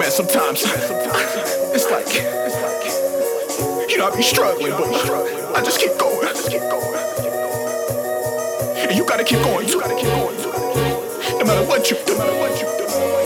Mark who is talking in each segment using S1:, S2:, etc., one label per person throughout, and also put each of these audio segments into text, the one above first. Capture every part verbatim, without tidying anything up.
S1: man, sometimes it's like, you know, I be struggling, but I just keep going. And you gotta keep going, you gotta keep going. No matter what you do, no matter what you do.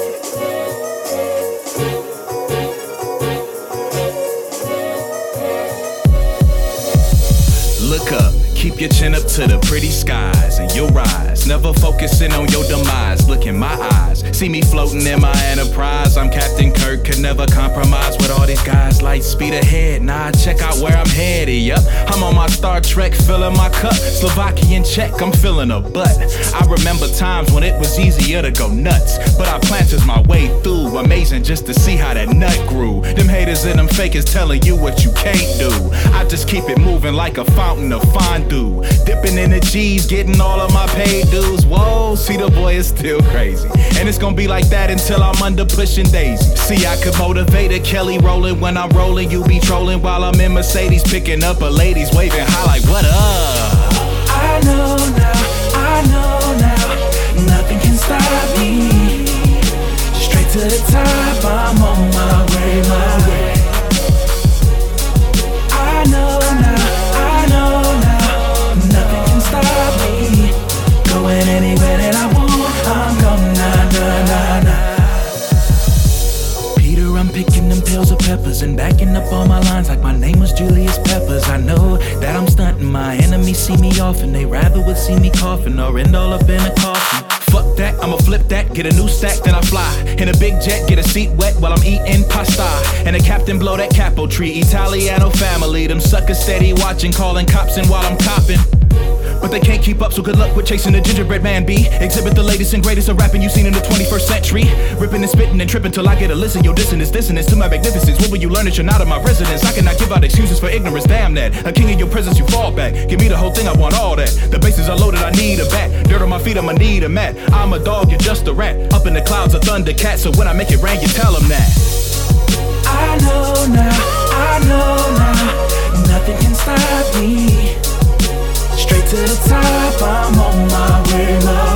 S1: Look up, keep your chin up to the pretty skies, and you'll rise. Never focusing on your demise. Look in my eyes, see me floating in my enterprise. I'm Captain Kirk, could never compromise with all these guys. Light speed ahead, nah, check out where I'm headed. Yup, I'm on my Star Trek, filling my cup. Slovakian check, I'm feeling a butt. I remember times when it was easier to go nuts, but I planted my way through. Amazing just to see how that nut grew. Them haters and them fakers telling you what you can't do. I just keep it moving like a fountain of fondue. Dipping in the G's, getting all of my paid dues. Whoa, see the boy is still crazy. And it's gonna be like that until I'm under pushing daisy. See, I could motivate a Kelly rolling when I'm rolling. You be trolling while I'm in Mercedes, picking up a ladies waving high like, what up?
S2: I know now, I know now, nothing can stop me. Straight to the top, I'm on my way, my way. I know now, I know now, nothing can stop me. Going anywhere that I want, I'm going, nah, nah, nah, nah. Peter, I'm picking them pills of peppers and backing up all my lines like my name was Julius Peppers. I know that I'm stunting, my enemies see me often. They rather would see me coughing or end all up in a coffin. Fuck that, I'ma flip that, get a new stack, then I fly. In a big jet, get a seat wet while I'm eating pasta. And the captain blow that capo tree, Italiano family. Them suckers steady watching, calling cops and while I'm copping. But they can't keep up, so good luck with chasing the gingerbread man B. Exhibit the latest and greatest of rapping you seen in the twenty-first century. Ripping and spitting and tripping till I get a listen. Your dissonance, dissonance to my magnificence. What will you learn that you're not of my residence? I cannot give out excuses for ignorance, damn that. A king in your presence, you fall back. Give me the whole thing, I want all that. The bases are loaded, I need a bat. Dirt on my feet, I'ma need a mat. I'm a dog, you're just a rat. Up in the clouds, a thundercat, so when I make it rain, you tell them that. I know now, I know now, nothing can stop me. Straight to the top, I'm on my way, my